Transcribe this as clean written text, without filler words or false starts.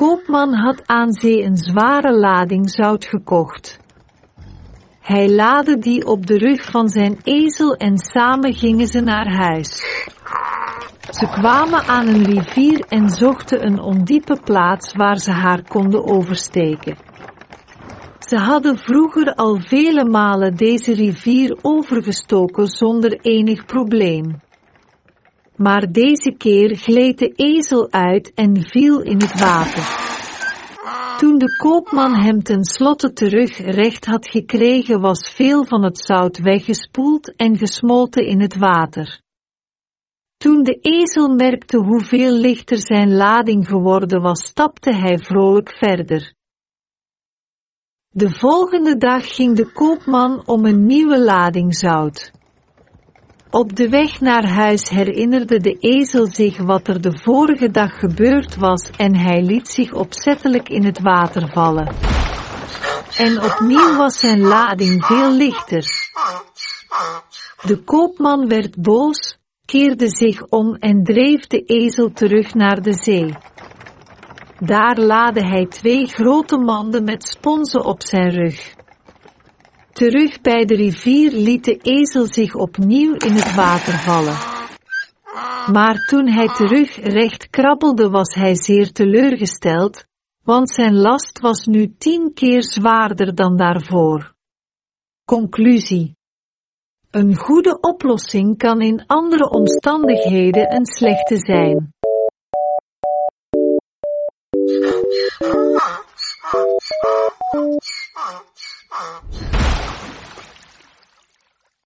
koopman had aan zee een zware lading zout gekocht. Hij laadde die op de rug van zijn ezel en samen gingen ze naar huis. Ze kwamen aan een rivier en zochten een ondiepe plaats waar ze haar konden oversteken. Ze hadden vroeger al vele malen deze rivier overgestoken zonder enig probleem. Maar deze keer gleed de ezel uit en viel in het water. Toen de koopman hem tenslotte terug recht had gekregen, was veel van het zout weggespoeld en gesmolten in het water. Toen de ezel merkte hoeveel lichter zijn lading geworden was, stapte hij vrolijk verder. De volgende dag ging de koopman om een nieuwe lading zout. Op de weg naar huis herinnerde de ezel zich wat er de vorige dag gebeurd was en hij liet zich opzettelijk in het water vallen. En opnieuw was zijn lading veel lichter. De koopman werd boos, keerde zich om en dreef de ezel terug naar de zee. Daar laadde hij 2 grote manden met sponsen op zijn rug. Terug bij de rivier liet de ezel zich opnieuw in het water vallen. Maar toen hij terug recht krabbelde, was hij zeer teleurgesteld, want zijn last was nu 10 keer zwaarder dan daarvoor. Conclusie: een goede oplossing kan in andere omstandigheden een slechte zijn.